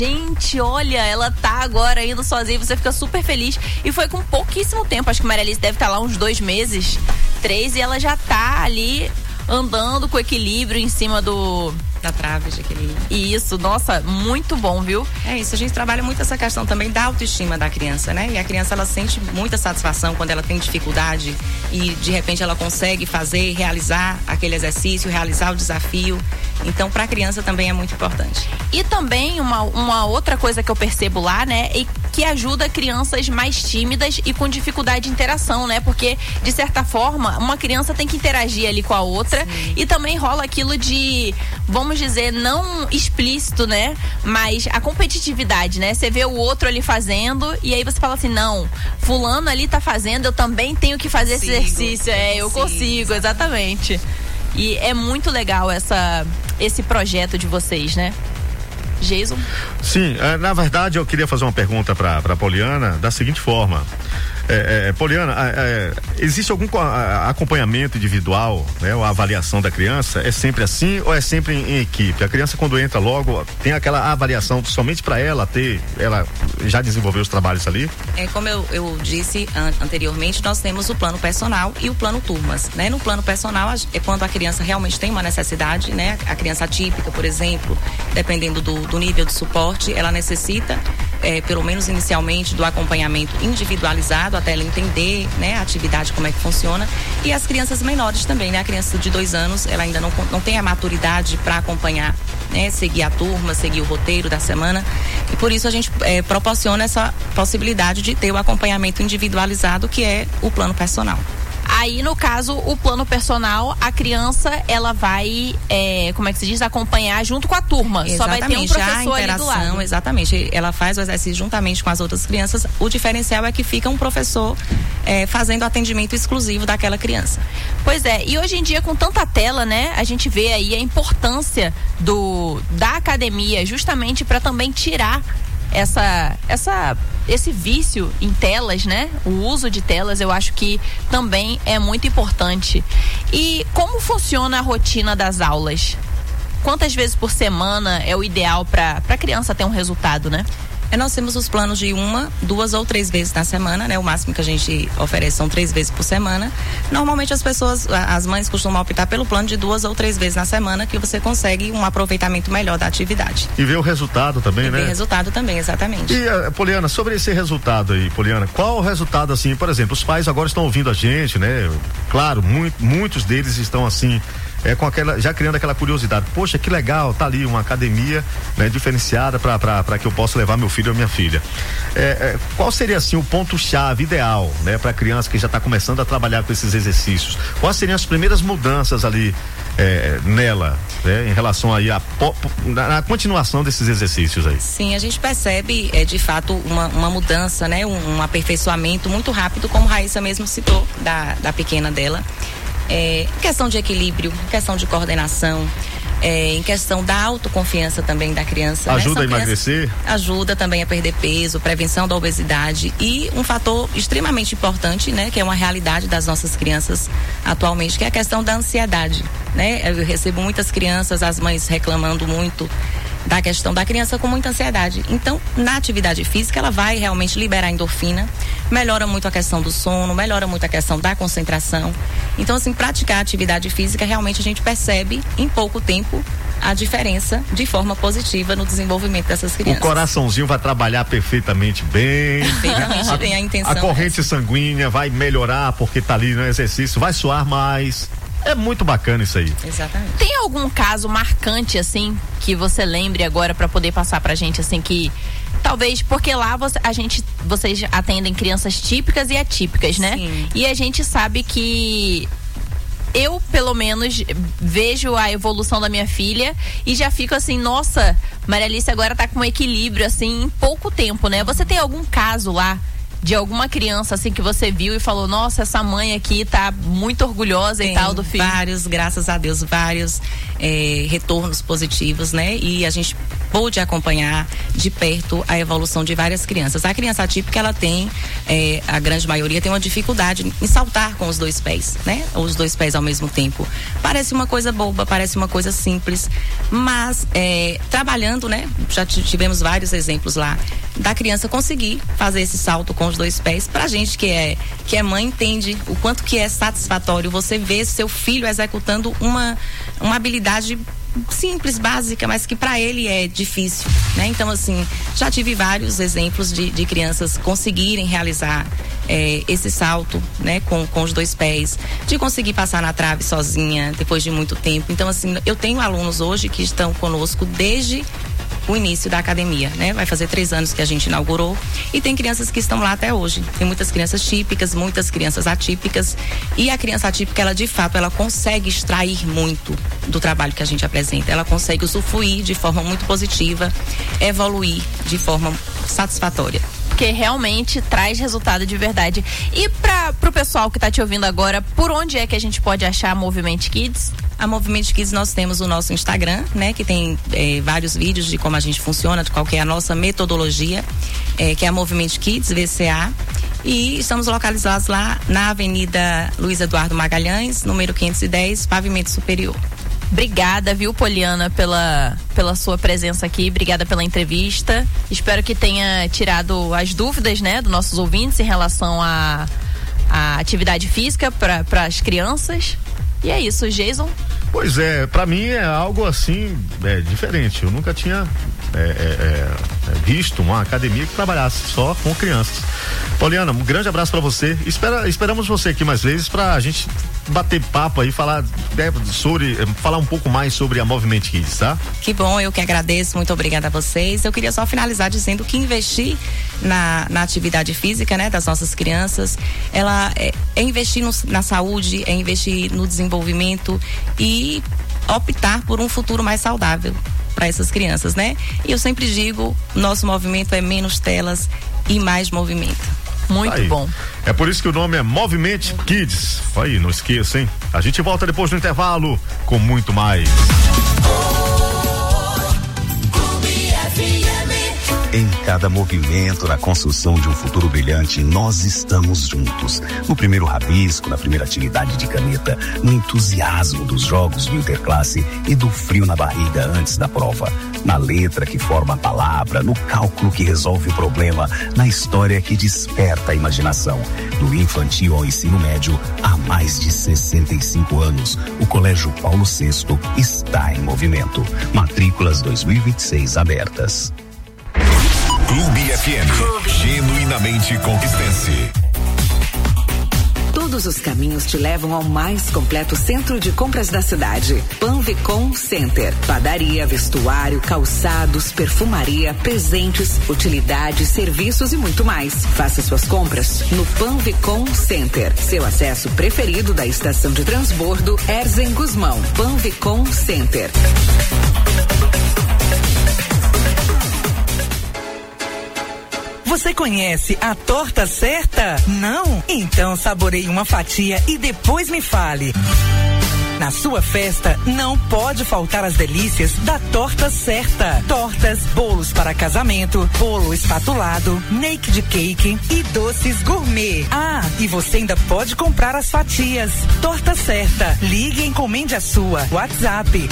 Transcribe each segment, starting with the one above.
Gente, olha, ela tá agora indo sozinha, você fica super feliz. E foi com pouquíssimo tempo, acho que Maria Alice deve estar lá uns 2 meses, 3, e ela já tá ali andando com equilíbrio em cima da trave de equilíbrio. Isso, nossa, muito bom, viu? É isso, a gente trabalha muito essa questão também da autoestima da criança, né? E a criança, ela sente muita satisfação quando ela tem dificuldade e de repente ela consegue fazer, realizar aquele exercício, realizar o desafio. Então, para a criança também é muito importante. E também uma outra coisa que eu percebo lá, né, é que ajuda crianças mais tímidas e com dificuldade de interação, né? Porque, de certa forma, uma criança tem que interagir ali com a outra. Sim. E também rola aquilo de, vamos dizer, não explícito, né? Mas a competitividade, né? Você vê o outro ali fazendo e aí você fala assim, não, fulano ali tá fazendo, eu também tenho que fazer esse exercício. Eu consigo, exatamente. E é muito legal esse projeto de vocês, né? Jason? Sim, na verdade eu queria fazer uma pergunta para Poliana da seguinte forma. Poliana, existe algum acompanhamento individual, né, ou a avaliação da criança? É sempre assim ou é sempre em equipe? A criança, quando entra logo, tem aquela avaliação somente para ela já desenvolveu os trabalhos ali? Como eu disse anteriormente, nós temos o plano personal e o plano turmas, né? No plano personal é quando a criança realmente tem uma necessidade, né? A criança atípica, por exemplo, dependendo do nível de suporte, ela necessita, pelo menos inicialmente, do acompanhamento individualizado até ela entender, né, a atividade, como é que funciona. E as crianças menores também, né? A criança de 2 anos, ela ainda não tem a maturidade para acompanhar, né? Seguir a turma, seguir o roteiro da semana. E por isso a gente proporciona essa possibilidade de ter o acompanhamento individualizado, que é o plano personal. Aí, no caso, o plano personal, a criança, ela vai, como é que se diz, acompanhar junto com a turma. Exatamente. Só vai ter um professor ali do lado. Exatamente. Ela faz o exercício juntamente com as outras crianças. O diferencial é que fica um professor fazendo atendimento exclusivo daquela criança. Pois é, e hoje em dia, com tanta tela, né, a gente vê aí a importância da academia, justamente para também tirar esse vício em telas, né? O uso de telas, eu acho que também é muito importante. E como funciona a rotina das aulas? Quantas vezes por semana é o ideal para a criança ter um resultado, né? Nós temos os planos de 1, 2 ou 3 vezes na semana, né? O máximo que a gente oferece são 3 vezes por semana. Normalmente as mães costumam optar pelo plano de 2 ou 3 vezes na semana, que você consegue um aproveitamento melhor da atividade. E ver o resultado também, né? Ver o resultado também, exatamente. E, Poliana, sobre esse resultado aí, Poliana, qual o resultado, assim, por exemplo, os pais agora estão ouvindo a gente, né? Claro, muitos deles estão assim, já criando aquela curiosidade. Poxa, que legal, tá ali uma academia, né, diferenciada para que eu possa levar meu filho ou minha filha. Qual seria assim o ponto-chave ideal, né, para a criança que já está começando a trabalhar com esses exercícios? Quais seriam as primeiras mudanças ali nela, né, em relação aí na continuação desses exercícios aí? Sim, a gente percebe de fato uma mudança, né, um aperfeiçoamento muito rápido, como Raíssa mesmo citou da pequena dela. Questão de equilíbrio, questão de coordenação, em questão da autoconfiança também da criança. Ajuda a emagrecer? Ajuda também a perder peso, prevenção da obesidade e um fator extremamente importante, né, que é uma realidade das nossas crianças atualmente, que é a questão da ansiedade, né? Eu recebo muitas crianças, as mães reclamando muito da questão da criança com muita ansiedade. Então, na atividade física, ela vai realmente liberar endorfina, melhora muito a questão do sono, melhora muito a questão da concentração. Então, assim, praticar a atividade física, realmente a gente percebe em pouco tempo a diferença de forma positiva no desenvolvimento dessas crianças. O coraçãozinho vai trabalhar perfeitamente bem. Perfeitamente bem, a intenção. A corrente sanguínea vai melhorar porque tá ali no exercício, vai suar mais. É muito bacana isso aí. Exatamente. Tem algum caso marcante, assim, que você lembre agora para poder passar pra gente, assim, que talvez, porque lá vocês atendem crianças típicas e atípicas, né? Sim. E a gente sabe que eu, pelo menos, vejo a evolução da minha filha e já fico assim, nossa, Maria Alice agora tá com um equilíbrio, assim, em pouco tempo, né? Você tem algum caso lá de alguma criança assim que você viu e falou, nossa, essa mãe aqui tá muito orgulhosa e tal do filho? Vários, graças a Deus, vários retornos positivos, né? E a gente pôde acompanhar de perto a evolução de várias crianças. A criança atípica, ela tem, a grande maioria tem uma dificuldade em saltar com os dois pés, né? Os dois pés ao mesmo tempo. Parece uma coisa boba, parece uma coisa simples, mas trabalhando, né? Já tivemos vários exemplos lá da criança conseguir fazer esse salto com os dois pés. Pra gente que é mãe, entende o quanto que é satisfatório você ver seu filho executando uma habilidade simples, básica, mas que para ele é difícil, né? Então, assim, já tive vários exemplos de crianças conseguirem realizar esse salto, né? Com os dois pés, de conseguir passar na trave sozinha depois de muito tempo. Então, assim, eu tenho alunos hoje que estão conosco desde o início da academia, né? Vai fazer 3 anos que a gente inaugurou e tem crianças que estão lá até hoje. Tem muitas crianças típicas, muitas crianças atípicas, e a criança atípica, ela de fato, ela consegue extrair muito do trabalho que a gente apresenta. Ela consegue usufruir de forma muito positiva, evoluir de forma satisfatória. Porque realmente traz resultado de verdade. E pro pessoal que tá te ouvindo agora, por onde é que a gente pode achar a Movement Kids? A Movement Kids, nós temos o nosso Instagram, né? Que tem vários vídeos de como a gente funciona, de qual que é a nossa metodologia, que é a Movement Kids, VCA. E estamos localizados lá na Avenida Luiz Eduardo Magalhães, número 510, Pavimento Superior. Obrigada, viu, Poliana, pela sua presença aqui, obrigada pela entrevista. Espero que tenha tirado as dúvidas, né, dos nossos ouvintes em relação à atividade física para as crianças. E é isso, Jason. Pois é, pra mim é algo assim, diferente. Eu nunca tinha visto uma academia que trabalhasse só com crianças. Poliana, um grande abraço pra você. Esperamos você aqui mais vezes pra gente bater papo aí, falar um pouco mais sobre a Movement Kids, tá? Que bom, eu que agradeço, muito obrigada a vocês. Eu queria só finalizar dizendo que investir na atividade física, né, das nossas crianças, ela é investir na saúde, é investir no desenvolvimento e optar por um futuro mais saudável para essas crianças, né? E eu sempre digo, nosso movimento é menos telas e mais movimento. Muito bom. É por isso que o nome é Movement Kids. Aí, não esqueça, hein? A gente volta depois do intervalo com muito mais. Em cada movimento na construção de um futuro brilhante, nós estamos juntos. No primeiro rabisco, na primeira atividade de caneta, no entusiasmo dos jogos do interclasse e do frio na barriga antes da prova. Na letra que forma a palavra, no cálculo que resolve o problema, na história que desperta a imaginação. Do infantil ao ensino médio, há mais de 65 anos, o Colégio Paulo VI está em movimento. Matrículas 2026 abertas. Clube FM, genuinamente conquistense. Todos os caminhos te levam ao mais completo centro de compras da cidade. Panvicom Center. Padaria, vestuário, calçados, perfumaria, presentes, utilidades, serviços e muito mais. Faça suas compras no Panvicom Center. Seu acesso preferido da estação de transbordo Erzen Guzmão. Panvicom Center. Você conhece a torta certa? Não? Então saboreie uma fatia e depois me fale. Na sua festa, não pode faltar as delícias da Torta Certa. Tortas, bolos para casamento, bolo espatulado, naked cake e doces gourmet. Ah, e você ainda pode comprar as fatias. Torta Certa. Ligue e encomende a sua. WhatsApp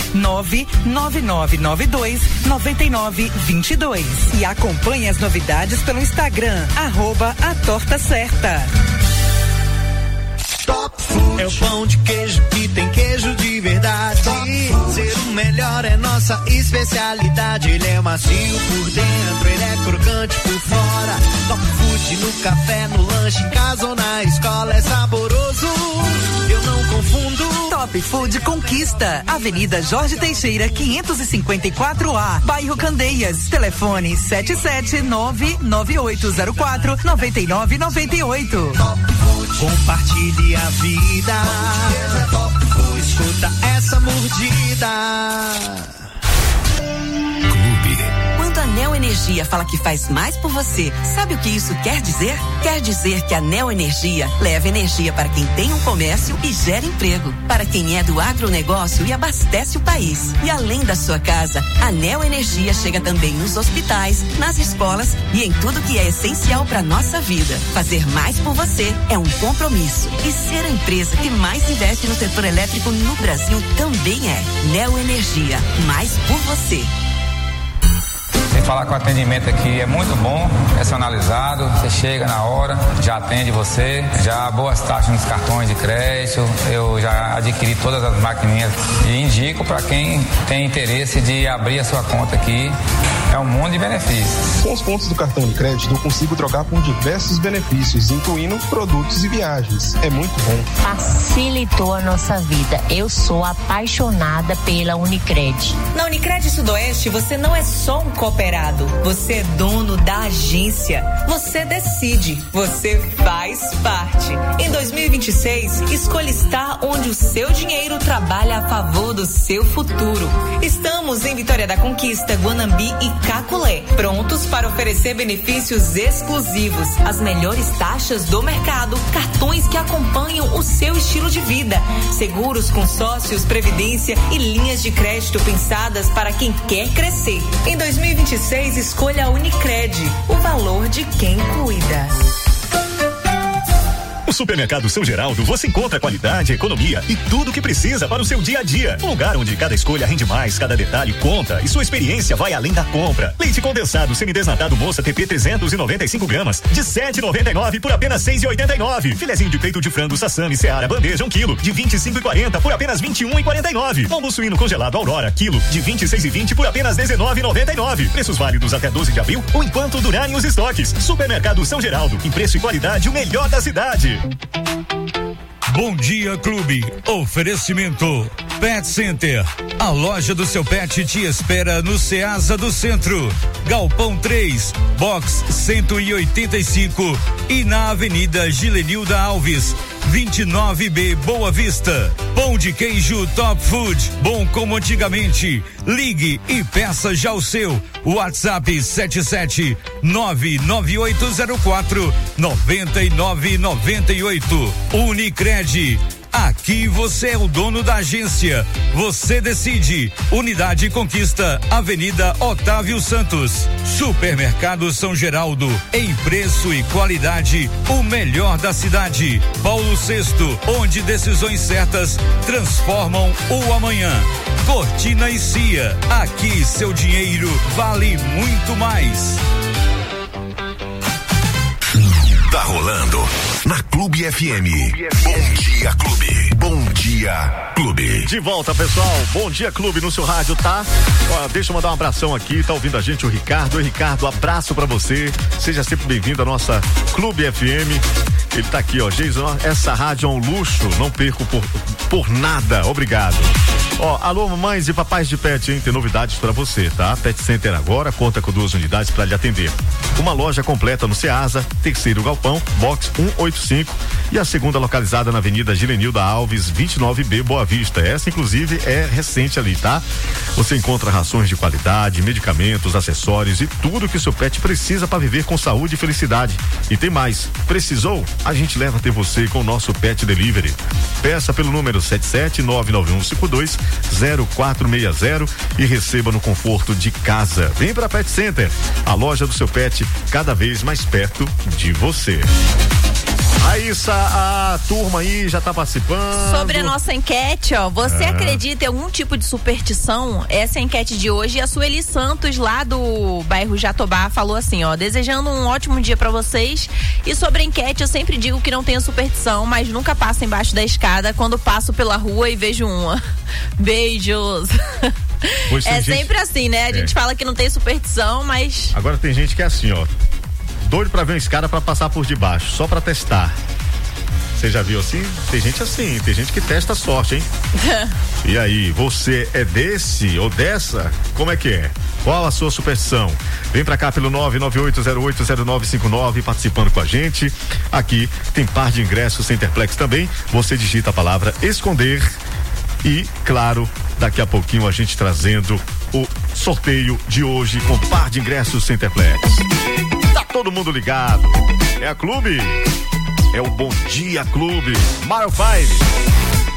999929922 e acompanhe as novidades pelo Instagram @atortacerta. Top Food. É o pão de queijo que tem queijo de verdade. Ser o melhor é nossa especialidade. Ele é macio por dentro, ele é crocante por fora. Top Food no café, no lanche, em casa ou na escola é saboroso. Eu não confundo. Top Food Conquista, Avenida Jorge Teixeira, 554A, Bairro Candeias. Telefone 77998049998. Compartilhe a vida. Escuta essa mordida. Clube. Quando a Neo Energia fala que faz mais por você, sabe o que isso quer dizer? Quer dizer que a Neo Energia leva energia para quem tem um comércio e gera emprego, para quem é do agronegócio e abastece o país. E além da sua casa, a Neo Energia chega também nos hospitais, nas escolas e em tudo que é essencial para nossa vida. Fazer mais por você é um compromisso. E ser a empresa que mais investe no setor elétrico no Brasil também é. Neo Energia, mais por você. Sem falar que o atendimento aqui é muito bom, personalizado, você chega na hora, já atende você, já boas taxas nos cartões de crédito, eu já adquiri todas as maquininhas e indico para quem tem interesse de abrir a sua conta aqui, é um mundo de benefícios. Com os pontos do cartão de crédito eu consigo trocar por diversos benefícios, incluindo produtos e viagens, é muito bom. Facilitou a nossa vida, eu sou apaixonada pela Unicred. Na Unicred Sudoeste você não é só um cooperado, você é dono da agência, você decide, você faz parte. Em 2026, escolha estar onde o seu dinheiro trabalha a favor do seu futuro. Estamos em Vitória da Conquista, Guanambi e Caculé, prontos para oferecer benefícios exclusivos, as melhores taxas do mercado, cartões que acompanham o seu estilo de vida, seguros, consórcios, previdência e linhas de crédito pensadas para quem quer crescer. Em 2026, escolha a Unicred, o valor de quem cuida. No Supermercado São Geraldo você encontra qualidade, economia e tudo o que precisa para o seu dia a dia. Um lugar onde cada escolha rende mais, cada detalhe conta e sua experiência vai além da compra. Leite condensado semidesnatado Moça TP 395 gramas de 7,99 por apenas 6,89. Filezinho de peito de frango Sassami Seara bandeja 1 quilo de 25,40 por apenas 21,49. Lombo suíno congelado Aurora quilo de 26,20 por apenas 19,99. Preços válidos até 12 de abril ou enquanto durarem os estoques. Supermercado São Geraldo, em preço e qualidade o melhor da cidade. Bom dia, Clube. Oferecimento Pet Center. A loja do seu pet te espera no Ceasa do Centro. Galpão 3, box 185 e na Avenida Gilenilda Alves, 29B Boa Vista. Pão de queijo Top Food, bom como antigamente. Ligue e peça já o seu. WhatsApp 77998049998. Unicred. Aqui você é o dono da agência. Você decide. Unidade Conquista, Avenida Otávio Santos. Supermercado São Geraldo. Em preço e qualidade, o melhor da cidade. Paulo VI, onde decisões certas transformam o amanhã. Cortina e Cia. Aqui seu dinheiro vale muito mais. Tá rolando na Clube FM. Bom dia, Clube. Bom dia, Clube. De volta, pessoal. Bom dia, Clube, no seu rádio, tá? Ó, deixa eu mandar um abração aqui. Tá ouvindo a gente o Ricardo. Oi, Ricardo, abraço pra você. Seja sempre bem-vindo à nossa Clube FM. Ele tá aqui, ó. Jason, essa rádio é um luxo. Não perco por nada. Obrigado. Ó, alô, mamães e papais de pet, hein? Tem novidades pra você, tá? Pet Center agora conta com 2 unidades pra lhe atender. Uma loja completa no Ceasa, terceiro galpão, box 185 e a segunda localizada na Avenida Gilenilda Alves, 29B Boa Vista. Essa, inclusive, é recente ali, tá? Você encontra rações de qualidade, medicamentos, acessórios e tudo que o seu pet precisa para viver com saúde e felicidade. E tem mais. Precisou? A gente leva até você com o nosso Pet Delivery. Peça pelo número 77991520460 e receba no conforto de casa. Vem pra Pet Center, a loja do seu pet cada vez mais perto de você. Raíssa, a turma aí já tá participando. Sobre a nossa enquete, ó, você acredita em algum tipo de superstição? Essa é a enquete de hoje e a Sueli Santos, lá do bairro Jatobá, falou assim, ó, desejando um ótimo dia pra vocês. E sobre a enquete, eu sempre digo que não tenho superstição, mas nunca passo embaixo da escada quando passo pela rua e vejo uma. Beijos. É sempre assim, né? A gente fala que não tem superstição, mas... Agora tem gente que é assim, ó, doido pra ver uma escada pra passar por debaixo, só pra testar. Você já viu assim? Tem gente assim, tem gente que testa a sorte, hein? E aí, você é desse ou dessa? Como é que é? Qual a sua superstição? Vem pra cá pelo 998080959 participando com a gente. Aqui tem par de ingressos Centerplex também. Você digita a palavra esconder E, claro, daqui a pouquinho a gente trazendo o sorteio de hoje com par de ingressos Centerplex. Tá todo mundo ligado. É a Clube. É o Bom Dia Clube. Mario 5.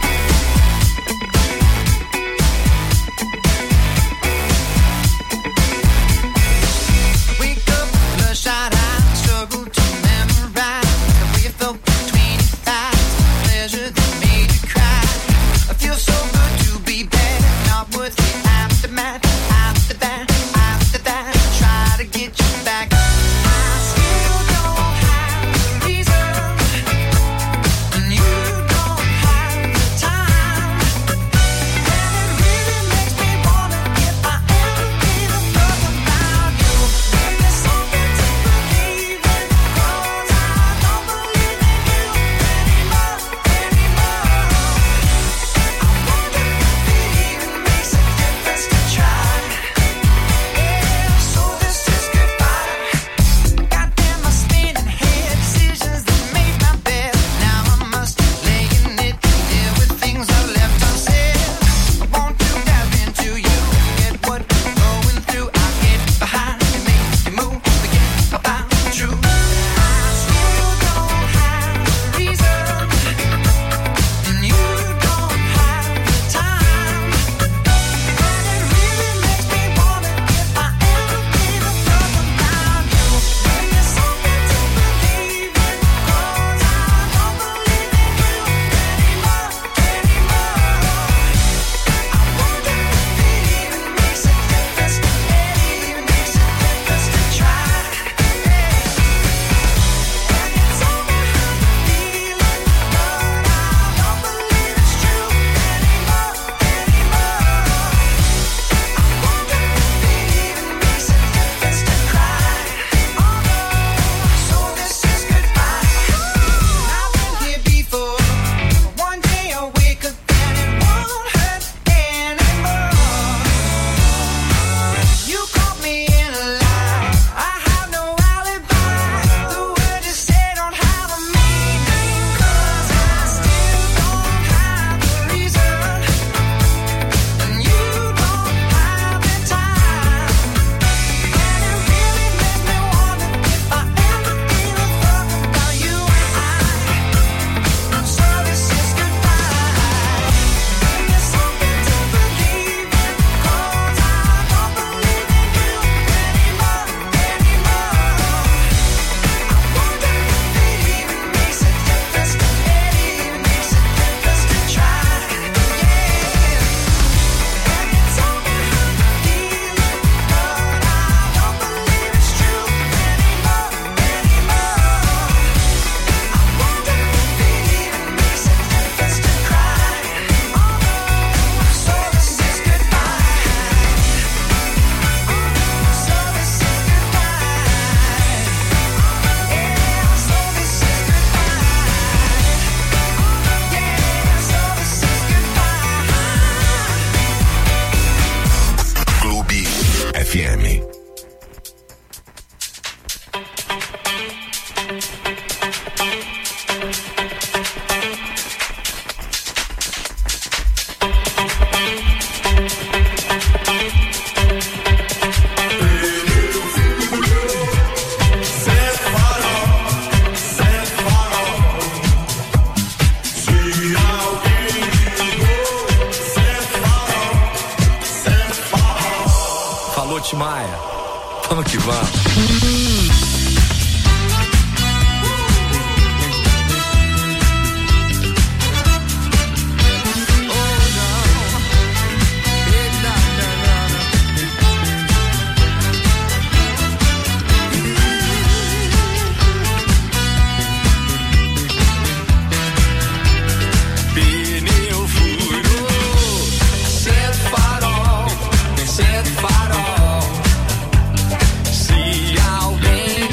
Maia. Vamos que vamos. Se alguém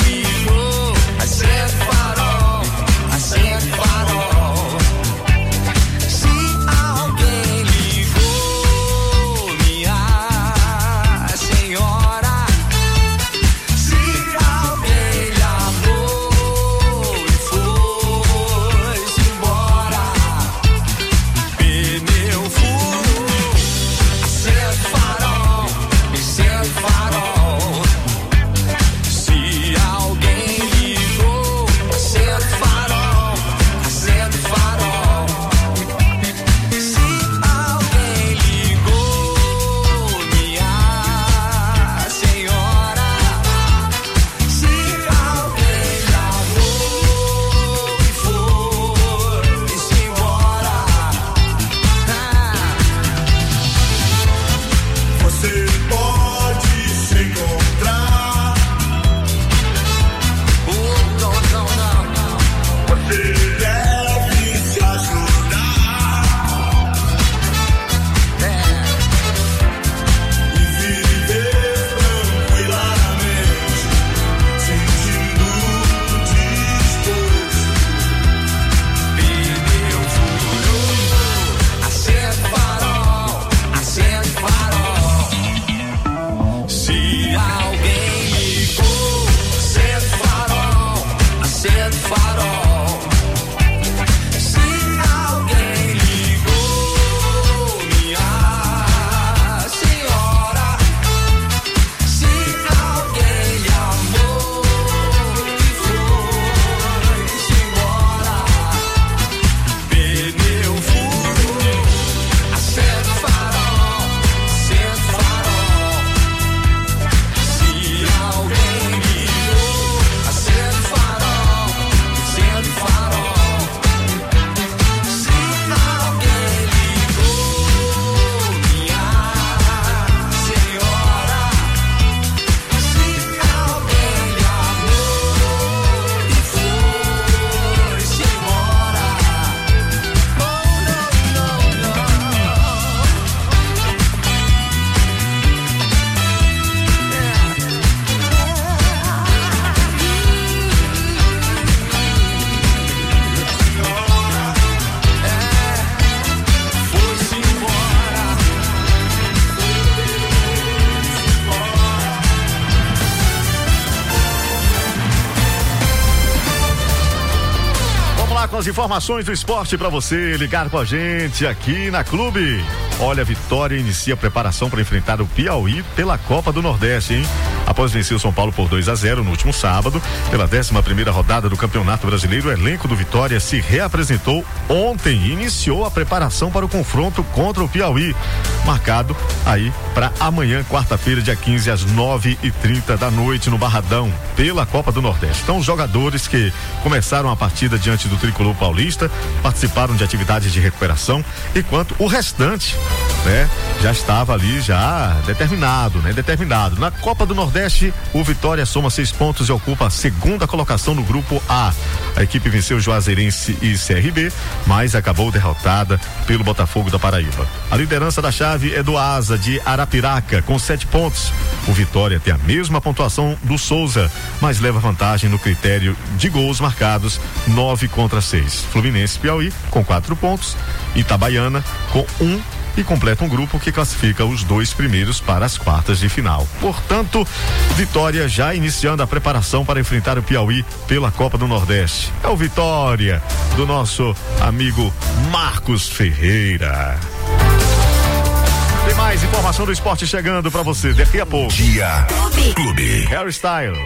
com as informações do esporte para você ligar com a gente aqui na Clube. Olha, a Vitória inicia a preparação para enfrentar o Piauí pela Copa do Nordeste, hein? Após vencer o São Paulo por 2-0 no último sábado, pela 11ª rodada do Campeonato Brasileiro, o elenco do Vitória se reapresentou ontem e iniciou a preparação para o confronto contra o Piauí, marcado aí para amanhã, quarta-feira, dia 15, às 9h30 da noite no Barradão, pela Copa do Nordeste. Então, os jogadores que começaram a partida diante do Tricolor Paulista participaram de atividades de recuperação, enquanto o restante, né, já estava ali determinado. Na Copa do Nordeste, o Vitória soma 6 pontos e ocupa a 2ª colocação no grupo A. A equipe venceu o Juazeirense e CRB, mas acabou derrotada pelo Botafogo da Paraíba. A liderança da chave é do Asa de Arapiraca, com 7 pontos. O Vitória tem a mesma pontuação do Souza, mas leva vantagem no critério de gols marcados, 9-6. Fluminense e Piauí com 4 pontos, Itabaiana com 1 e completa um grupo que classifica os 2 primeiros para as quartas de final. Portanto, Vitória já iniciando a preparação para enfrentar o Piauí pela Copa do Nordeste. É o Vitória do nosso amigo Marcos Ferreira. Tem mais informação do esporte chegando para você daqui a pouco. Dia Clube. Harry Styles.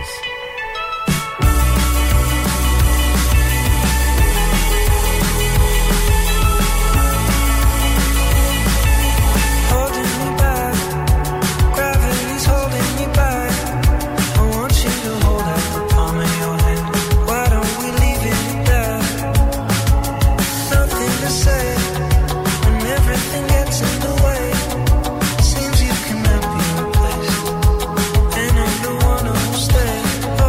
Seems you cannot be replaced, and I'm the one who'll stay.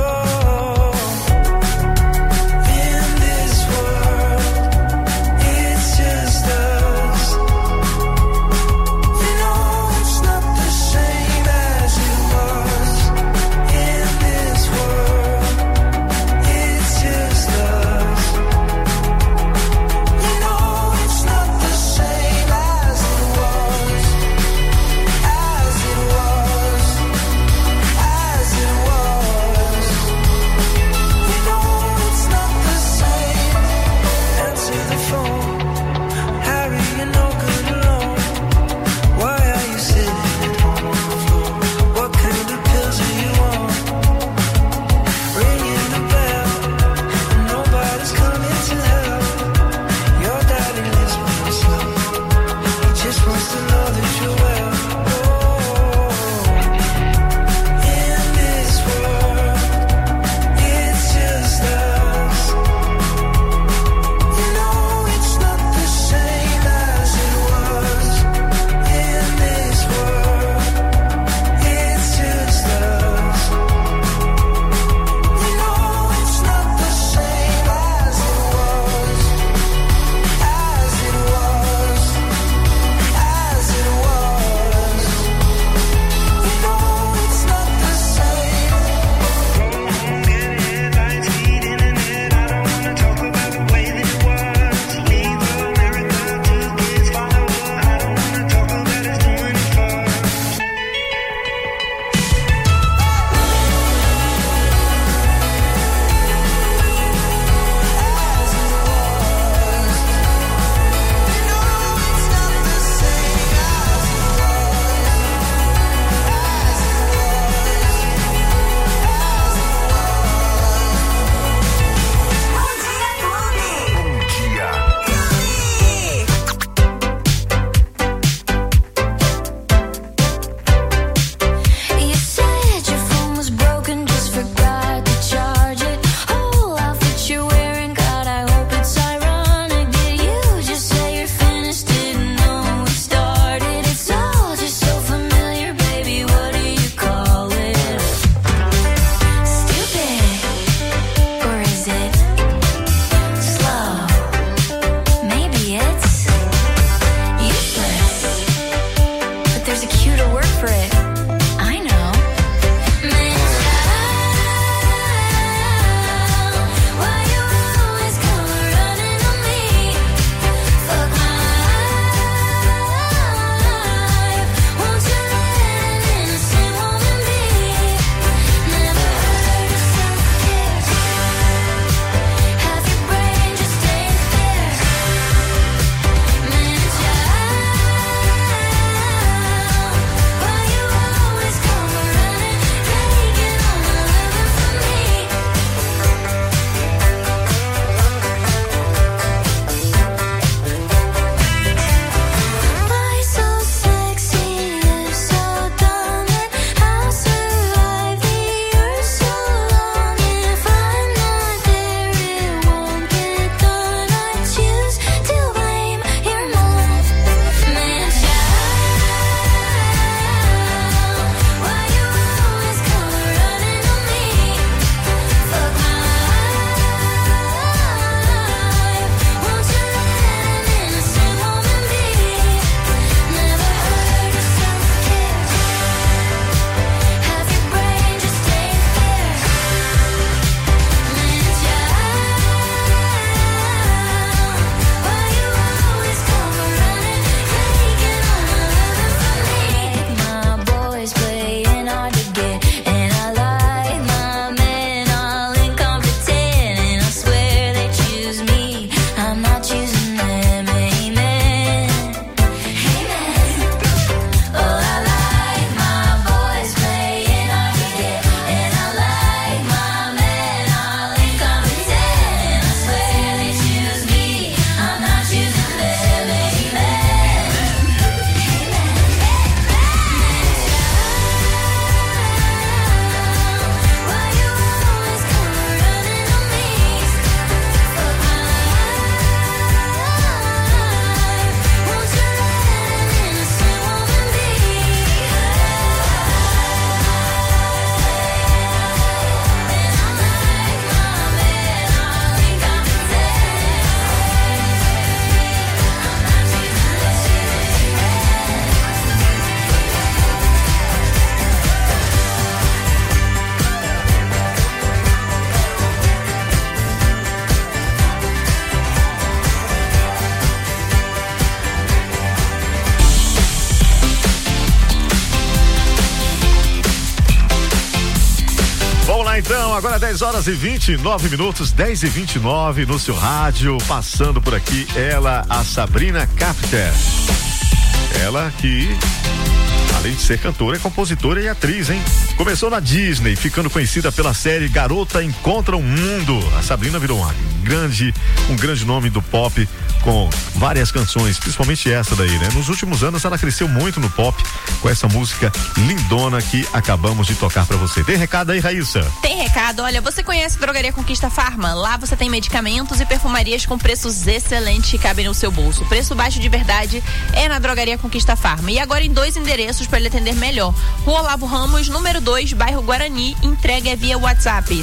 então, agora 10 horas e 29 minutos, 10 e 29 no seu rádio, passando por aqui, ela, a Sabrina Carpenter. Ela que, além de ser cantora, é compositora e atriz, hein? Começou na Disney, ficando conhecida pela série Garota Encontra o Mundo. A Sabrina virou um grande nome do pop, com várias canções, principalmente essa daí, né? Nos últimos anos ela cresceu muito no pop com essa música lindona que acabamos de tocar pra você. Tem recado aí, Raíssa? Tem recado, olha, você conhece a Drogaria Conquista Farma? Lá você tem medicamentos e perfumarias com preços excelentes que cabem no seu bolso. Preço baixo de verdade é na Drogaria Conquista Farma. E agora em 2 endereços para lhe atender melhor. Rua Olavo Ramos, número 2, bairro Guarani. Entrega é via WhatsApp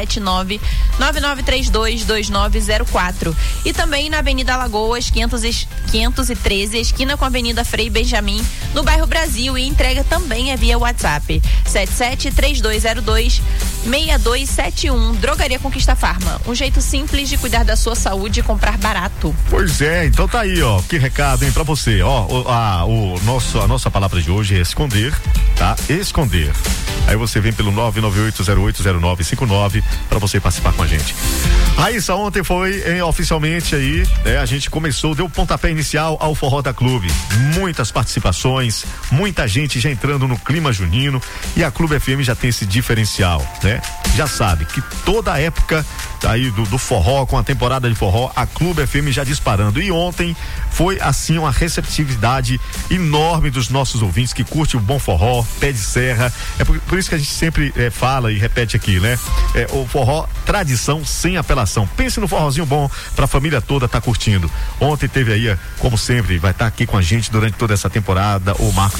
779-9932-2904. E também na Avenida Alagoas 513, esquina com a Avenida Frei Benjamin, no bairro Brasil. E entrega também é via WhatsApp 77-3202-6271. Drogaria Conquista Farma. Um jeito simples de cuidar da sua saúde e comprar barato. Pois é, então tá aí, ó. Que recado, hein, pra você. Ó, a nossa palavra de hoje é esconder, tá? Esconder. Aí você vem pelo 998080959 para você participar com a gente. Raíssa, ontem foi oficialmente aí, a gente começou, deu o pontapé inicial ao Forró da Clube. Muitas participações, muita gente já entrando no clima junino, e a Clube FM já tem esse diferencial, né? Já sabe que toda a época aí do forró, com a temporada de forró, a Clube FM já disparando. E ontem foi assim uma receptividade enorme dos nossos ouvintes que curte o bom forró, pé de serra. É por isso que a gente sempre fala e repete aqui, né? O forró, tradição sem apelação. Pense no forrozinho bom pra família toda tá curtindo. Ontem teve aí, como sempre, vai estar aqui com a gente durante toda essa temporada o Marcos,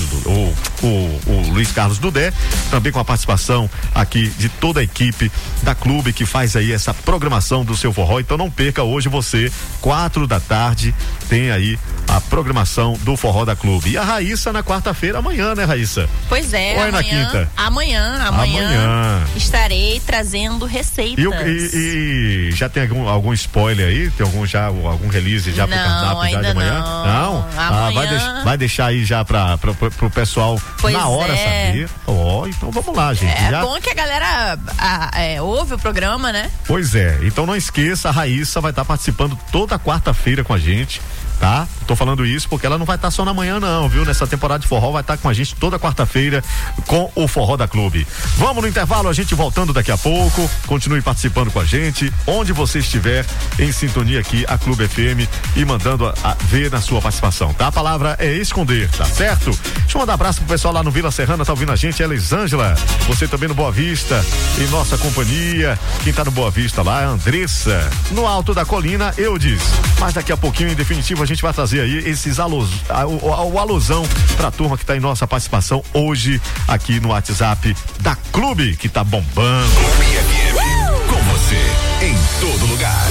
o Luiz Carlos Dudé, também com a participação aqui de toda a equipe da Clube que faz aí essa programação do seu forró. Então não perca hoje você, 4 da tarde, tem aí a programação do Forró da Clube. E a Raíssa na quarta-feira, amanhã, né, Raíssa? Pois é, ou amanhã, na quinta? Amanhã estarei trazendo receitas. E já tem algum spoiler aí? Tem algum release já pro cardápio já de amanhã? Não? Amanhã. Vai deixar aí já pro pessoal na hora saber. Então vamos lá, gente. É bom que a galera ouve o programa, né? Pois é, então não esqueça, a Raíssa vai estar participando toda quarta-feira com a gente, tá? Tô falando isso porque ela não vai estar só na manhã não, viu? Nessa temporada de forró vai estar com a gente toda quarta-feira com o Forró da Clube. Vamos no intervalo, a gente voltando daqui a pouco. Continue participando com a gente, onde você estiver em sintonia aqui, a Clube FM, e mandando a ver na sua participação, tá? A palavra é esconder, tá certo? Deixa eu mandar um abraço pro pessoal lá no Vila Serrana, tá ouvindo a gente, Elisângela, você também no Boa Vista, em nossa companhia. Quem tá no Boa Vista lá é a Andressa, no Alto da Colina, Eudes. Mas daqui a pouquinho, em definitivo, a gente vai trazer aí esses alusão pra turma que tá em nossa participação hoje aqui no WhatsApp da Clube, que tá bombando. Clube FM, com você em todo lugar.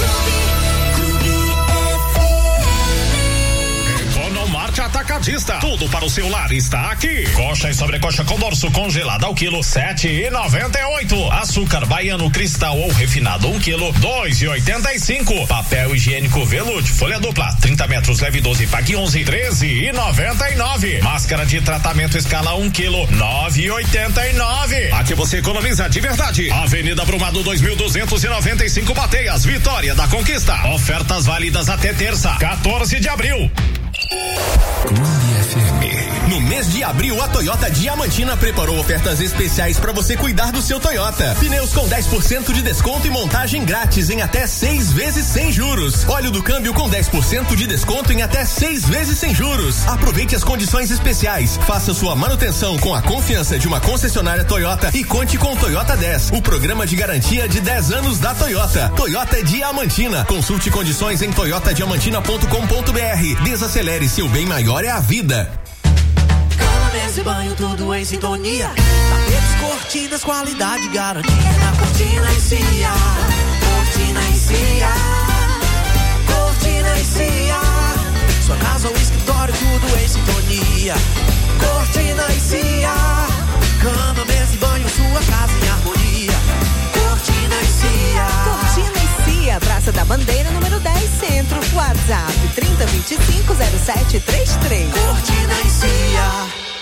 Economarte Atacadista, tudo para o seu lar está aqui. Coxa e sobrecoxa com dorso congelada ao quilo 7,98. Açúcar baiano cristal ou refinado 1 quilo 2,85. Papel higiênico Velude folha dupla 30 metros leve 12 pague 11 13,99. Máscara de tratamento escala 1 quilo 9,89. Aqui você economiza de verdade. Avenida Brumado 2295 Bateias, Vitória da Conquista. Ofertas válidas até terça, 14 de abril. Clube FM. No mês de abril, a Toyota Diamantina preparou ofertas especiais para você cuidar do seu Toyota. Pneus com 10% de desconto e montagem grátis em até 6 vezes sem juros. Óleo do câmbio com 10% de desconto em até 6 vezes sem juros. Aproveite as condições especiais. Faça sua manutenção com a confiança de uma concessionária Toyota e conte com o Toyota 10, o programa de garantia de 10 anos da Toyota. Toyota Diamantina. Consulte condições em toyotadiamantina.com.br. Desacelere, seu bem maior é a vida. Cama, mesa e banho, tudo em sintonia. Tapetes, cortinas, qualidade, garantia. Na Cortina e Cia. Cortina e Cia. Cortina e Cia. Sua casa ou escritório, tudo em sintonia. Cortina e Cia. Cama, mesa e banho, sua casa em harmonia. Cortina e Cia. Cortina e Cia, Praça da Bandeira, número 10, Centro. WhatsApp 30250733. Cortina e Cia.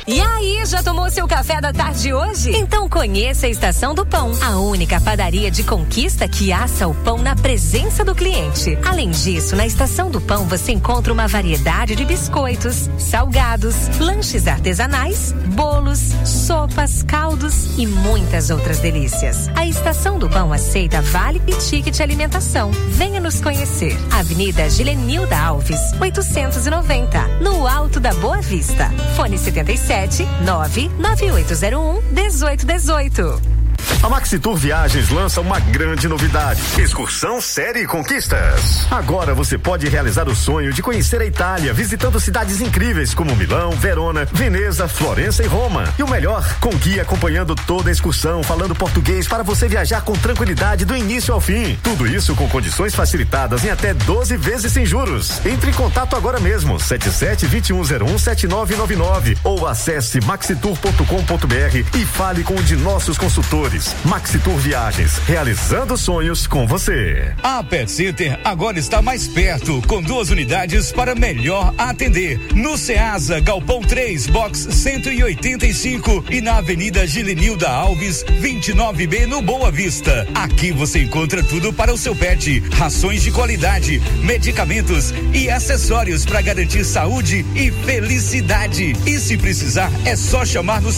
E aí, já tomou seu café da tarde hoje? Então conheça a Estação do Pão, a única padaria de Conquista que assa o pão na presença do cliente. Além disso, na Estação do Pão você encontra uma variedade de biscoitos, salgados, lanches artesanais, bolos, sopas, caldos e muitas outras delícias. A Estação do Pão aceita vale e ticket alimentação. Venha nos conhecer. Avenida Gilenilda Alves, 890, no Alto da Boa Vista. Fone 77 99801 1818. A Maxitur Viagens lança uma grande novidade: excursão série Conquistas. Agora você pode realizar o sonho de conhecer a Itália, visitando cidades incríveis como Milão, Verona, Veneza, Florença e Roma. E o melhor, com guia acompanhando toda a excursão, falando português para você viajar com tranquilidade do início ao fim. Tudo isso com condições facilitadas em até 12 vezes sem juros. Entre em contato agora mesmo, 77-2101-7999 ou acesse maxitur.com.br e fale com um de nossos consultores. Maxitur Viagens, realizando sonhos com você. A Pet Center agora está mais perto, com 2 unidades para melhor atender. No Ceasa, Galpão 3, Box 185 e na Avenida Gilenilda Alves, 29B, no Boa Vista. Aqui você encontra tudo para o seu pet: rações de qualidade, medicamentos e acessórios para garantir saúde e felicidade. E se precisar, é só chamar no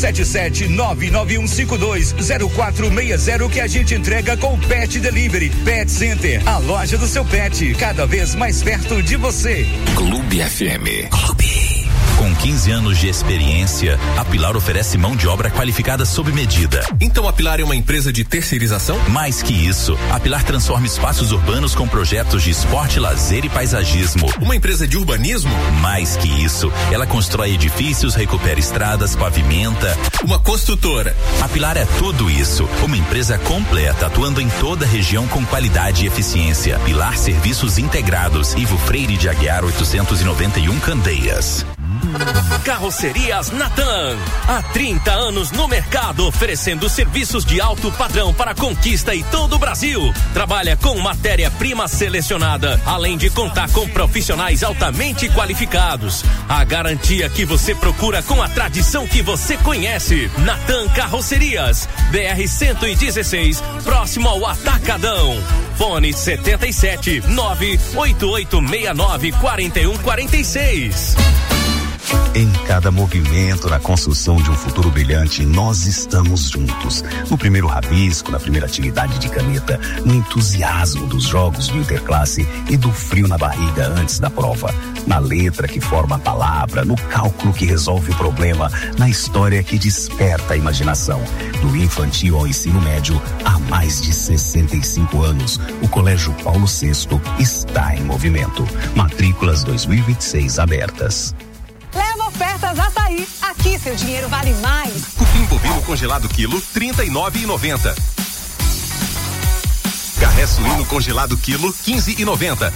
77991520460 que a gente entrega com Pet Delivery. Pet Center, a loja do seu pet, cada vez mais perto de você. Clube FM. Com 15 anos de experiência, a Pilar oferece mão de obra qualificada sob medida. Então a Pilar é uma empresa de terceirização? Mais que isso, a Pilar transforma espaços urbanos com projetos de esporte, lazer e paisagismo. Uma empresa de urbanismo? Mais que isso, ela constrói edifícios, recupera estradas, pavimenta. Uma construtora. A Pilar é tudo isso. Uma empresa completa, atuando em toda a região com qualidade e eficiência. Pilar Serviços Integrados, Ivo Freire de Aguiar 891 Candeias. Carrocerias Natan, há 30 anos no mercado, oferecendo serviços de alto padrão para Conquista e todo o Brasil. Trabalha com matéria-prima selecionada, além de contar com profissionais altamente qualificados. A garantia que você procura com a tradição que você conhece. Natan Carrocerias, BR-116, próximo ao Atacadão. Fone 77 98869 4146. Em cada movimento na construção de um futuro brilhante, nós estamos juntos. No primeiro rabisco, na primeira atividade de caneta, no entusiasmo dos jogos do Interclasse e do frio na barriga antes da prova. Na letra que forma a palavra, no cálculo que resolve o problema, na história que desperta a imaginação. Do infantil ao ensino médio, há mais de 65 anos, o Colégio Paulo VI está em movimento. Matrículas 2026 abertas. Leva ofertas Açaí. Aqui seu dinheiro vale mais. Cupim bovino congelado quilo, R$39,90. Carré suíno congelado quilo, R$15,90.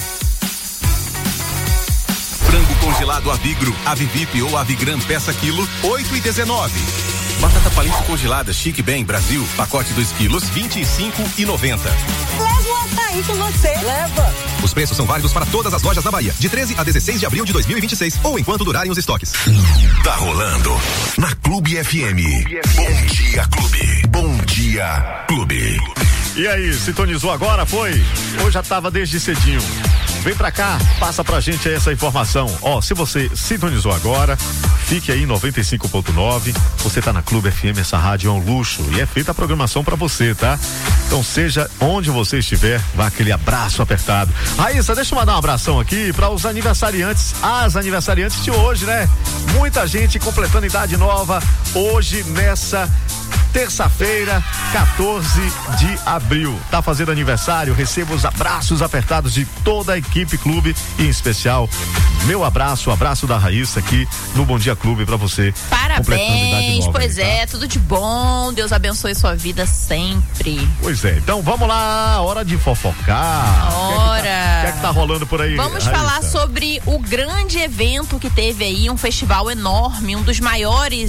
Frango congelado Avigro, Avivip ou Avigran peça quilo, R$8,19. Batata palito congelada Chique Bem Brasil, pacote 2 quilos, R$25,90. Leva o Açaí com você. Leva. Os preços são válidos para todas as lojas da Bahia, de 13 a 16 de abril de 2026, ou enquanto durarem os estoques. Tá rolando na Clube FM. Bom dia, Clube. Bom dia, Clube. E aí, sintonizou agora, foi? Ou já tava desde cedinho? Vem pra cá, passa pra gente aí essa informação. Ó, se você sintonizou agora, fique aí em 95.9. Você tá na Clube FM, essa rádio é um luxo e é feita a programação pra você, tá? Então seja onde você estiver, vá aquele abraço apertado. Raíssa, deixa eu mandar um abração aqui para os aniversariantes, as aniversariantes de hoje, né? Muita gente completando idade nova hoje nessa terça-feira, 14 de abril. Tá fazendo aniversário? Receba os abraços apertados de toda a equipe Clube e em especial meu abraço, o abraço da Raíssa aqui no Bom Dia Clube pra você. Parabéns, pois é, tudo de bom, Deus abençoe sua vida sempre. Pois é, então vamos lá, hora de fofocar. Hora. O que é que tá rolando por aí, Vamos Raíssa? falar sobre o grande evento que teve aí, um festival enorme, um dos maiores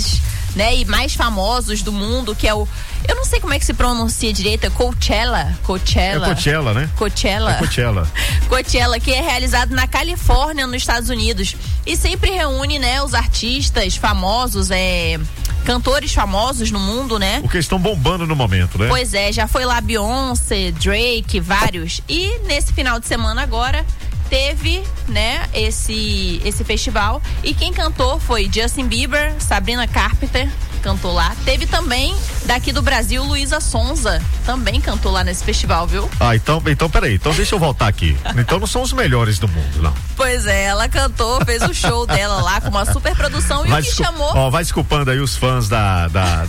né, e mais famosos do mundo, que é o, eu não sei como é que se pronuncia direito, é Coachella. É Coachella, né? Coachella. É Coachella. Coachella, que é realizado na Califórnia, nos Estados Unidos, e sempre reúne, né, os artistas famosos, cantores famosos no mundo, né? O que estão bombando no momento, né? Pois é, já foi lá Beyoncé, Drake, vários. E nesse final de semana agora teve, né, esse festival, e quem cantou foi Justin Bieber, Sabrina Carpenter cantou lá. Teve também daqui do Brasil Luísa Sonza, também cantou lá nesse festival, viu? Então peraí, então deixa eu voltar aqui. Então não são os melhores do mundo, não. Pois é, ela cantou, fez o show dela lá com uma super produção e o que chamou... Ó, vai desculpando aí os fãs da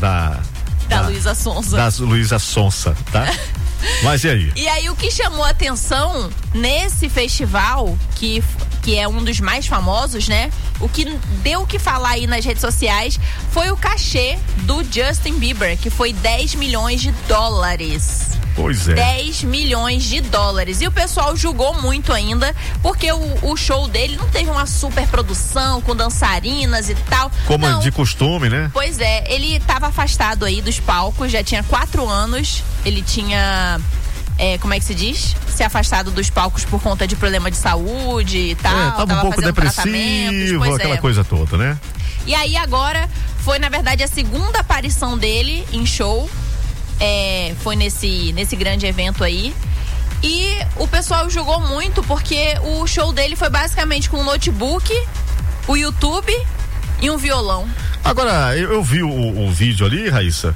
Luísa Sonza. Da Luísa Sonza, tá? Mas e aí? E aí o que chamou a atenção nesse festival, que é um dos mais famosos, né? O que deu o que falar aí nas redes sociais foi o cachê do Justin Bieber, que foi 10 milhões de dólares. Pois é. 10 milhões de dólares. E o pessoal julgou muito ainda, porque o show dele não teve uma super produção com dançarinas e tal. Como não. De costume, né? Pois é, ele estava afastado aí dos palcos, já tinha 4 anos, ele tinha... como é que se diz? Se afastado dos palcos por conta de problema de saúde e tal. Tava um pouco depressivo, aquela coisa toda, né? E aí agora foi, na verdade, a segunda aparição dele em show. Foi nesse grande evento aí. E o pessoal julgou muito porque o show dele foi basicamente com um notebook, o YouTube e um violão. Agora, eu vi o vídeo ali, Raíssa.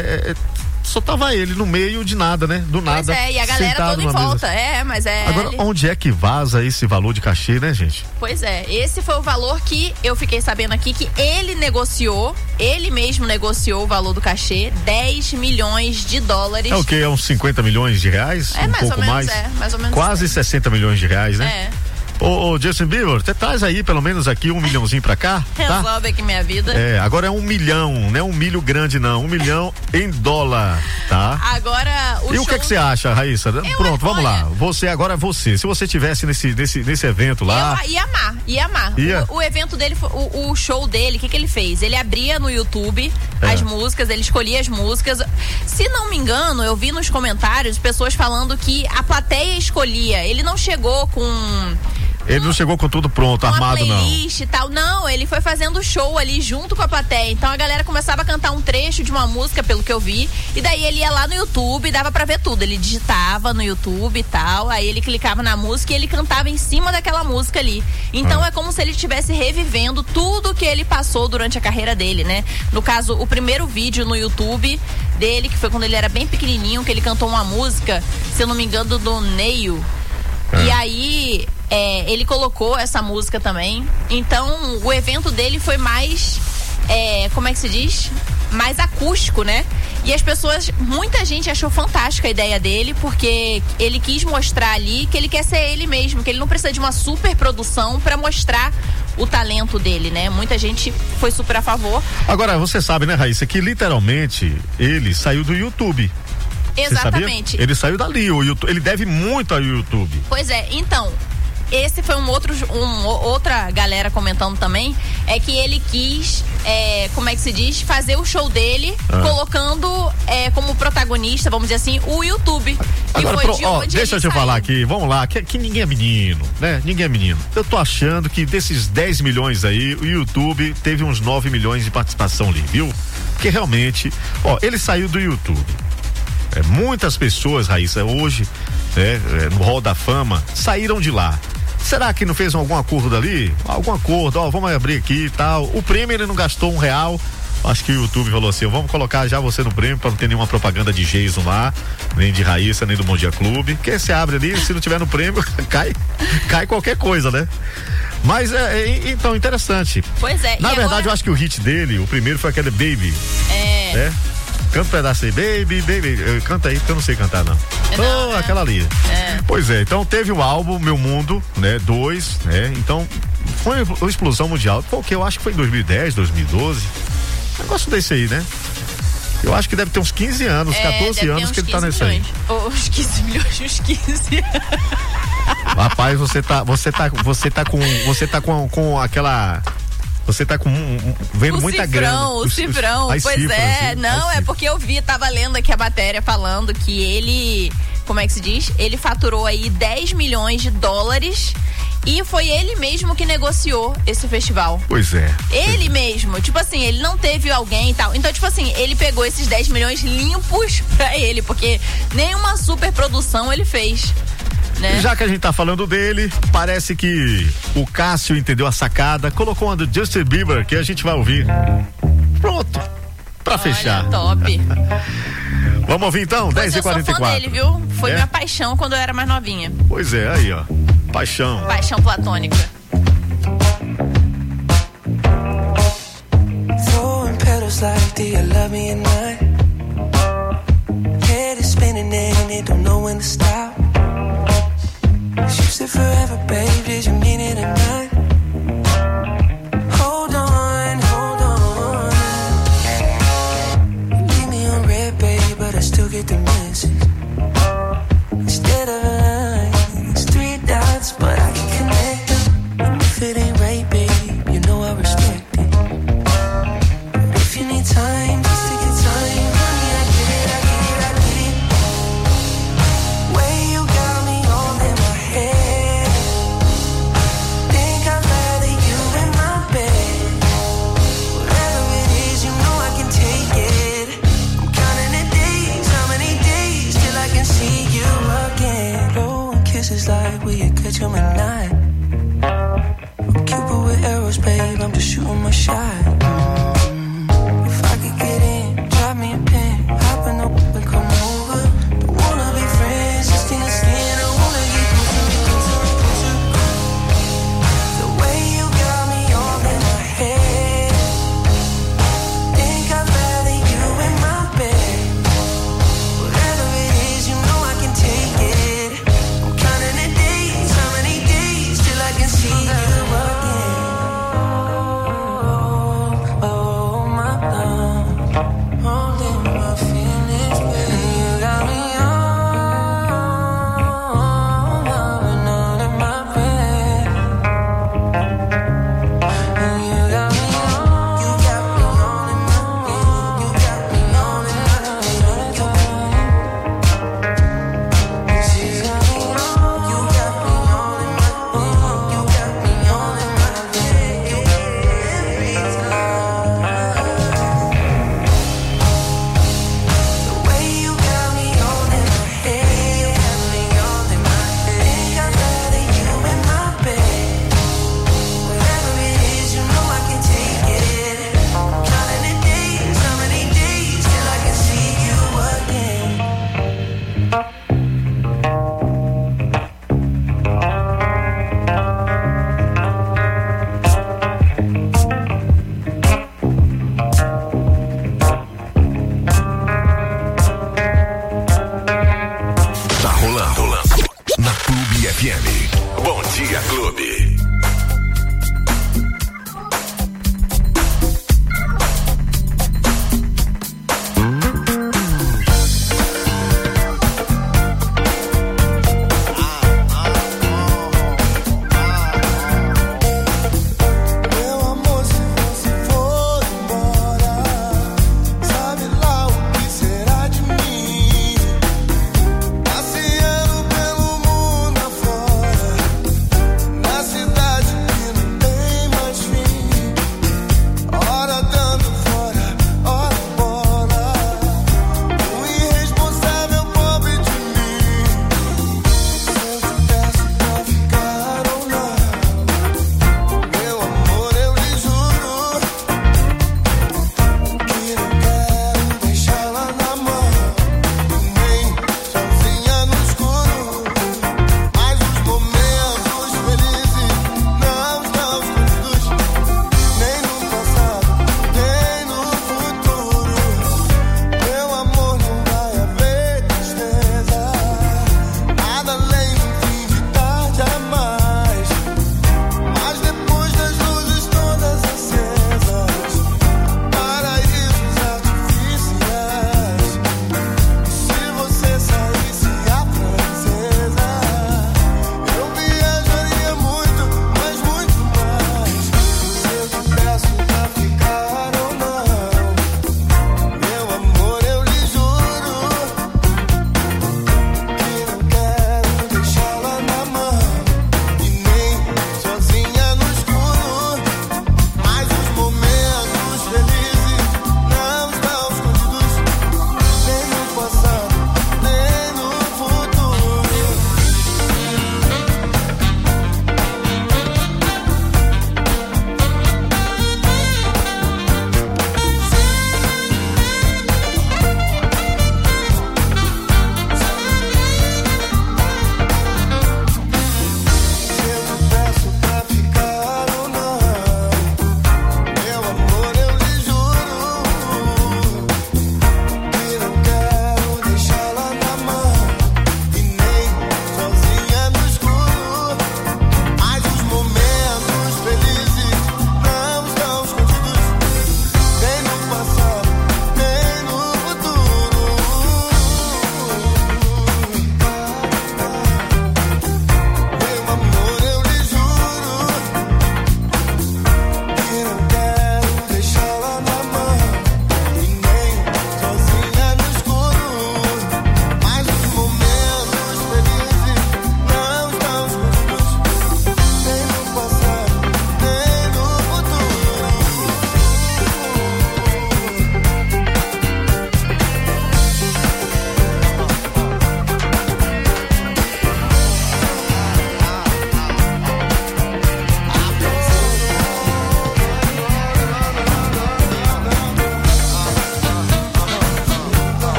Só tava ele no meio de nada, né? Do nada. Pois e a galera toda em volta. Agora, onde é que vaza esse valor de cachê, né, gente? Pois é, esse foi o valor que eu fiquei sabendo aqui, que ele mesmo negociou o valor do cachê, 10 milhões de dólares. É o quê? É uns 50 milhões de reais? Mais ou menos. Quase 60 milhões de reais, né? Ô Justin Bieber, você traz aí pelo menos aqui 1 milhãozinho pra cá, tá? Resolve aqui minha vida. Agora é 1 milhão, não é um milho grande não, 1 milhão em dólar, tá? Agora o que você acha, Raíssa? Pronto, vamos lá. Se você tivesse nesse evento lá... Eu ia amar. O evento dele, o show dele, o que ele fez? Ele abria no YouTube as músicas, ele escolhia as músicas. Se não me engano, eu vi nos comentários pessoas falando que a plateia escolhia. Ele não chegou com... Ele não chegou com tudo pronto, armado, não. Playlist e tal. Não, ele foi fazendo show ali junto com a plateia. Então a galera começava a cantar um trecho de uma música, pelo que eu vi. E daí ele ia lá no YouTube e dava pra ver tudo. Ele digitava no YouTube e tal. Aí ele clicava na música e ele cantava em cima daquela música ali. Então é como se ele estivesse revivendo tudo que ele passou durante a carreira dele, né? No caso, o primeiro vídeo no YouTube dele, que foi quando ele era bem pequenininho, que ele cantou uma música, se eu não me engano, do Neil. E aí... ele colocou essa música também. Então o evento dele foi mais como é que se diz? Mais acústico, né? E as pessoas, muita gente achou fantástica a ideia dele, porque ele quis mostrar ali que ele quer ser ele mesmo, que ele não precisa de uma super produção pra mostrar o talento dele, né? Muita gente foi super a favor. Agora, você sabe, né, Raíssa, que literalmente ele saiu do YouTube. Exatamente. Ele saiu dali, o YouTube, ele deve muito ao YouTube. Pois é, então, esse foi outra galera comentando também, é que ele quis, como é que se diz, fazer o show dele, colocando como protagonista, vamos dizer assim, o YouTube. Agora, deixa eu te falar aqui, vamos lá, que ninguém é menino, né? Ninguém é menino. Eu tô achando que desses 10 milhões aí, o YouTube teve uns 9 milhões de participação ali, viu? Porque realmente, ele saiu do YouTube. Muitas pessoas, Raíssa, hoje, no Hall da Fama, saíram de lá. Será que não fez algum acordo ali? Algum acordo, vamos abrir aqui e tal. O prêmio ele não gastou R$1. Acho que o YouTube falou assim, vamos colocar já você no prêmio pra não ter nenhuma propaganda de Jason lá, nem de Raíssa, nem do Bom Dia Clube. Porque você abre ali, se não tiver no prêmio, cai qualquer coisa, né? Mas então, interessante. Pois é. Na verdade, eu acho que o hit dele, o primeiro foi aquele Baby. Canta um pedaço aí, baby, canta aí, porque eu não sei cantar, não. Aquela ali. Pois é, então teve o álbum Meu Mundo, né, 2, né, então foi uma explosão mundial, porque eu acho que foi em 2010, 2012, um negócio desse aí, né? Eu acho que deve ter uns 15 anos, 14 anos que ele tá nesse aí. Uns 15 milhões, uns 15 Rapaz, você tá com aquela... Você tá vendo muita grana. O cifrão, pois cifras, é. assim, não, é porque eu tava lendo aqui a matéria falando que ele, como é que se diz? Ele faturou aí 10 milhões de dólares e foi ele mesmo que negociou esse festival. Pois é. Ele mesmo, tipo assim, ele não teve alguém e tal. Então, tipo assim, ele pegou esses 10 milhões limpos pra ele, porque nenhuma super produção ele fez. Né? Já que a gente tá falando dele, parece que o Cássio entendeu a sacada, colocou uma do Justin Bieber que a gente vai ouvir. Pronto, pra fechar. Top. Vamos ouvir então? 10h44. Eu sou fã dele, viu? Foi minha paixão quando eu era mais novinha. Pois é, aí ó, paixão. Paixão platônica. Throwing petals like, do you love me or not? Head is spinning and it don't know when to stop. You said forever, babe, did you mean it or not? Hold on, hold on. You leave me on red, babe, but I still get the message. Instead of a line, it's 3 dots, but I can connect them. And if it ain't right, babe, you know I respect it. But if you need time, just take your time, honey, I get it, I get it, I get it. Way you got me all in my head. Think I'd rather you in my bed. Whatever it is, you know I can take it. I'm counting the days, how many days till I can see you again. Blowing kisses like will you catch 'em at night? I'm Cupid with arrows, babe, I'm just shooting my shot. If I could get in, drop me a pin, hop in the whip and come over. Don't wanna be friends, just in the skin, I wanna get closer. The way you got me all in my head. Think I'd rather you in my bed. Whatever it is, you know I can take it. I'm counting the days, how many days till I can see you again. Oh my love, holding my feelings, baby. You got me all loving all in my bed. And you got me all, you got me all in my bed. You got me all in my bed. You got me all, you got me all in my bed. You got me all in my bed. Every time. The way you got me all in my head, got me all in my head. Think I'd rather you in my bed. Whatever it is, you know I can take it. Counting the days, how many days till I can see you again. Tá rolando na Clube FM. Bom dia, Clube. Meu amor, se você for embora, sabe lá o que será de mim? Passeando pelo mundo afora, na cidade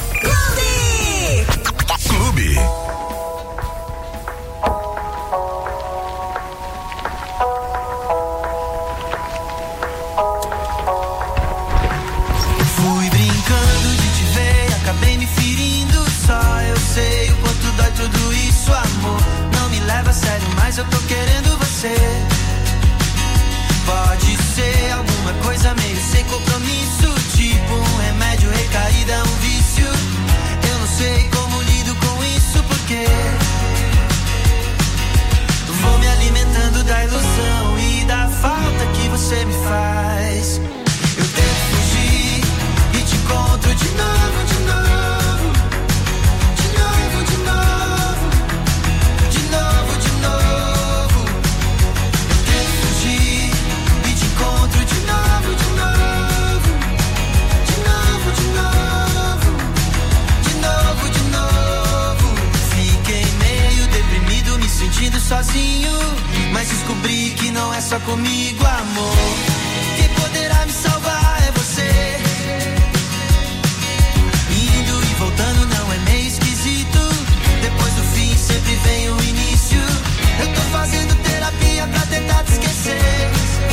Clube. Fui brincando de te ver, acabei me ferindo. Só eu sei o quanto dói tudo isso, amor. Não me leva a sério, mas eu tô querendo você. Pode ser alguma coisa meio sem compromisso, tipo um remédio, recaída, um vício. Eu não sei como lido com isso, porque vou me alimentando da ilusão e da falta que você me faz. Eu tento fugir e te encontro de novo, de novo, de novo, de novo, de novo, de novo. Eu tento fugir e te encontro de novo, de novo, de novo, de novo, de novo, de novo. Fiquei meio deprimido, me sentindo sozinho, mas descobri que não é só comigo, amor. Quem poderá me salvar é você. Indo e voltando não é meio esquisito. Depois do fim sempre vem o início. Eu tô fazendo terapia pra tentar te esquecer.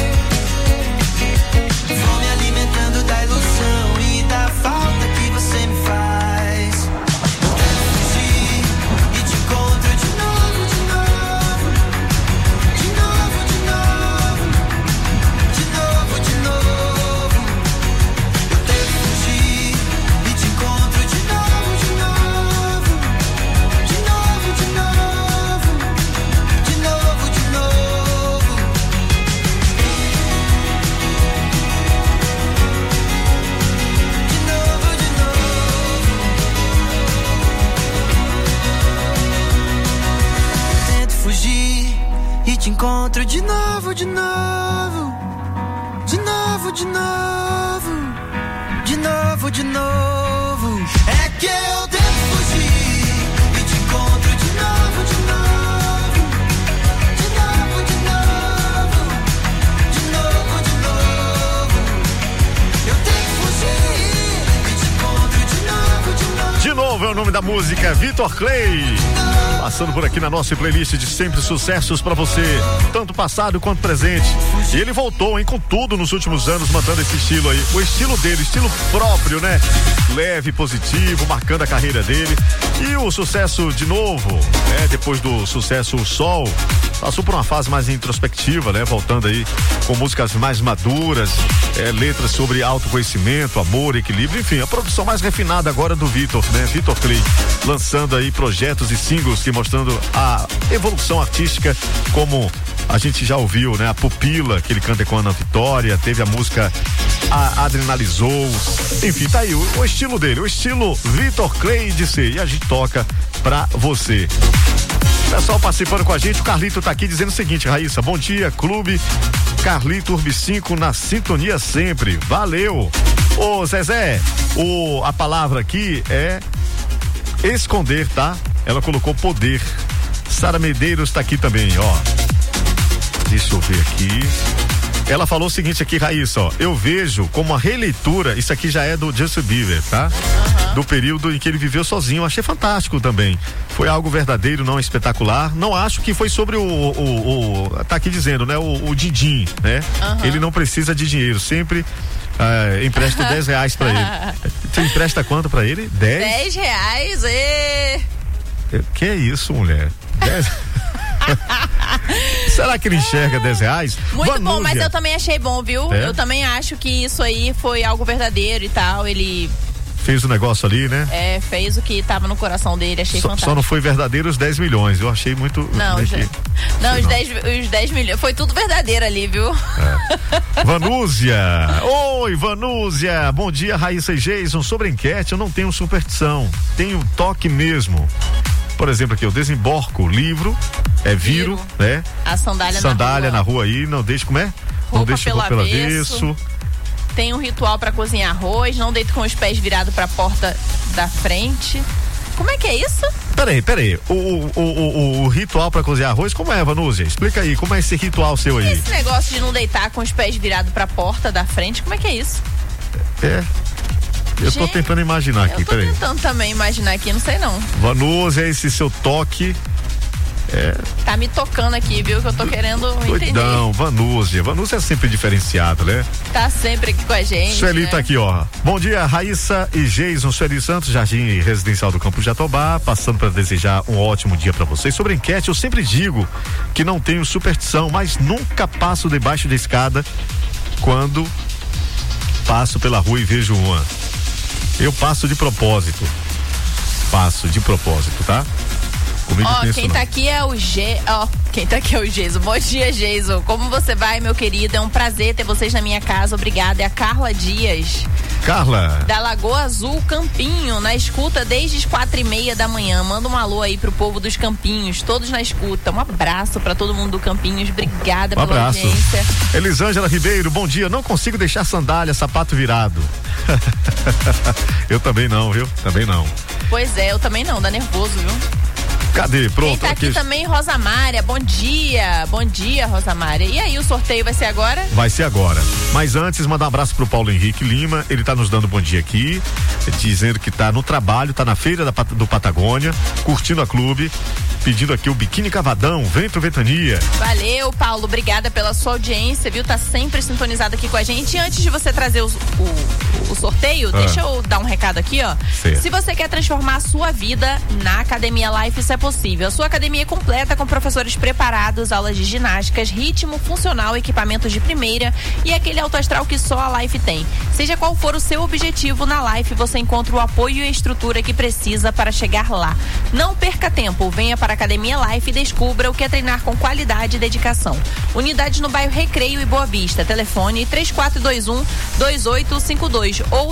Vou me alimentando da ilusão e da falta que você me faz. Eu tento fugir e te encontro de novo, de novo, de novo, de novo, de novo, de novo. Eu tento fugir e te encontro de novo, de novo, de novo, de novo, de novo, de novo. Tento fugir e te encontro de novo, de novo, de novo, de novo, de novo, de novo. É que eu tento fugir e te encontro de novo, de novo, de novo, de novo, de novo, de novo. Eu tento fugir e te encontro de novo, de novo. De novo é o nome da música, Vitor Clay. Passando por aqui na nossa playlist de sempre sucessos pra você, tanto passado quanto presente. E ele voltou, hein, com tudo nos últimos anos, mantendo esse estilo aí. O estilo dele, estilo próprio, né? Leve, positivo, marcando a carreira dele. E o sucesso de novo, né? Depois do sucesso O Sol, passou por uma fase mais introspectiva, né? Voltando aí com músicas mais maduras, letras sobre autoconhecimento, amor, equilíbrio, enfim, a produção mais refinada agora do Vitor, né? Vitor Clay, lançando aí projetos e singles que mostrando a evolução artística, como a gente já ouviu, né? A Pupila, que ele canta com a Ana Vitória, teve a música Adrenalizou, enfim, tá aí o estilo dele, o estilo Vitor Clay de ser, e a gente toca pra você. Pessoal participando com a gente, o Carlito tá aqui dizendo o seguinte: Raíssa, bom dia, clube Carlito Urbi5 na sintonia sempre, valeu. Ô Zezé, a palavra aqui é esconder, tá? Ela colocou poder. Sara Medeiros tá aqui também, ó. Deixa eu ver aqui. Ela falou o seguinte aqui, Raíssa, ó. Eu vejo como a releitura, isso aqui já é do Justin Bieber, tá? Do período em que ele viveu sozinho. Achei fantástico também. Foi algo verdadeiro, não espetacular. Não acho que foi sobre tá aqui dizendo, né? O din-din, né? Ele não precisa de dinheiro, sempre empresta R$10 pra ele. Você empresta quanto pra ele? 10? R$10, Que é isso, mulher? 10? Será que ele enxerga R$10? Muito Vanúzia. bom, mas eu também achei bom, viu? É? Eu também acho que isso aí foi algo verdadeiro e tal. Ele fez o negócio ali, né? Fez o que tava no coração dele, achei fantástico. Só não foi verdadeiro os 10 milhões, eu achei muito... Não, os 10 milhões, foi tudo verdadeiro ali, viu? Vanúzia, oi Vanúzia, bom dia Raíssa e Jason, sobre a enquete eu não tenho superstição, tenho toque mesmo. Por exemplo aqui, eu desemborco livro, viro, né? A sandália na rua aí, não deixe, como é? Não deixe roupa pelo avesso. Tem um ritual pra cozinhar arroz, não deito com os pés virados pra porta da frente. Como é que é isso? Peraí. O ritual pra cozinhar arroz, como é, Vanúzia? Explica aí, como é esse ritual seu aí? Esse negócio de não deitar com os pés virados pra porta da frente, como é que é isso? Eu tô tentando imaginar aqui, peraí. Eu tô tentando também imaginar aqui, não sei não. Vanusa, esse seu toque. Tá me tocando aqui, viu? Que eu tô querendo entender. Vanusa é sempre diferenciado, né? Tá sempre aqui com a gente. Sueli, né? tá aqui, ó. Bom dia, Raíssa e Geison. Sueli Santos, Jardim Residencial do Campo Jatobá, passando para desejar um ótimo dia para vocês. Sobre a enquete, eu sempre digo que não tenho superstição, mas nunca passo debaixo da escada quando passo pela rua e vejo uma. Eu passo de propósito. Tá? Quem tá aqui é o Geiso. Bom dia, Geiso. Como você vai, meu querido? É um prazer ter vocês na minha casa. Obrigada. É a Carla Dias. Carla. Da Lagoa Azul, Campinho, na escuta desde as 4:30 da manhã. Manda um alô aí pro povo dos Campinhos, todos na escuta. Um abraço pra todo mundo do Campinhos. Obrigada pela audiência. Elisângela Ribeiro, bom dia. Não consigo deixar sandália, sapato virado. Eu também não, viu? Também não. Pois é, eu também não. Dá nervoso, viu? Cadê? Pronto. Quem tá aqui também, Rosamária. Bom dia, Rosamária. E aí, o sorteio vai ser agora? Vai ser agora. Mas antes, mandar um abraço pro Paulo Henrique Lima. Ele tá nos dando bom dia aqui, dizendo que tá no trabalho, tá na feira do Patagônia, curtindo a clube, pedindo aqui o biquíni cavadão, vento, ventania. Valeu, Paulo. Obrigada pela sua audiência, viu? Tá sempre sintonizado aqui com a gente. E antes de você trazer o sorteio, deixa eu dar um recado aqui, ó. Certo. Se você quer transformar a sua vida na Academia Life, isso é possível. A sua academia é completa com professores preparados, aulas de ginásticas, ritmo funcional, equipamentos de primeira e aquele alto astral que só a Life tem. Seja qual for o seu objetivo, na Life você encontra o apoio e a estrutura que precisa para chegar lá. Não perca tempo, venha para a Academia Life e descubra o que é treinar com qualidade e dedicação. Unidades no bairro Recreio e Boa Vista. Telefone 3421-2852 ou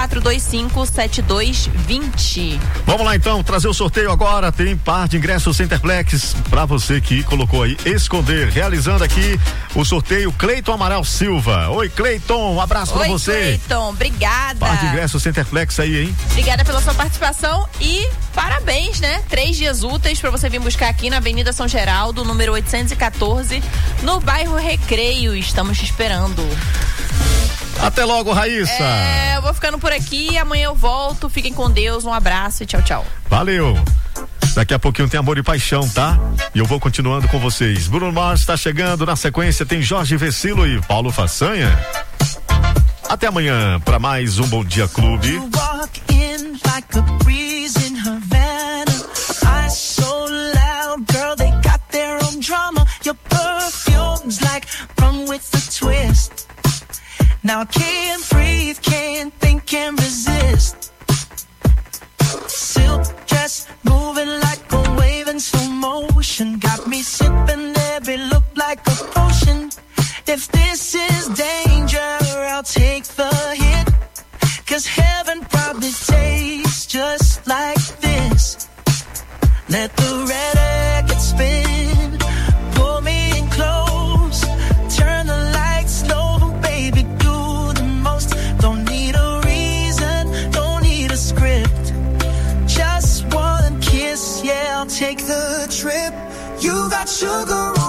3425-7220. Vamos lá então, trazer o sorteio agora. Tem par de ingressos Centerplex pra você que colocou aí esconder. Realizando aqui o sorteio, Cleiton Amaral Silva. Oi, Cleiton, um abraço pra você. Oi, Cleiton, obrigada. Par de ingressos Centerplex aí, hein? Obrigada pela sua participação e parabéns, né? 3 dias úteis pra você vir buscar aqui na Avenida São Geraldo, número 814, no bairro Recreio. Estamos te esperando. Até logo, Raíssa. Eu vou ficando por aqui, amanhã eu volto. Fiquem com Deus, um abraço e tchau, tchau. Valeu. Daqui a pouquinho tem Amor e Paixão, tá? E eu vou continuando com vocês. Bruno Mars está chegando, na sequência tem Jorge Vecilo e Paulo Façanha. Até amanhã para mais um Bom Dia Clube. Now I can't breathe, can't think, can't resist. Silk dress moving like a wave in slow motion. Got me sipping every look like a potion. If this is danger, I'll take the hit. 'Cause heaven probably tastes just like this. Let the red record spin, pull me in close, turn the lights low, baby, do the most. Don't need a reason, don't need a script, just one kiss, yeah, I'll take the trip. You got sugar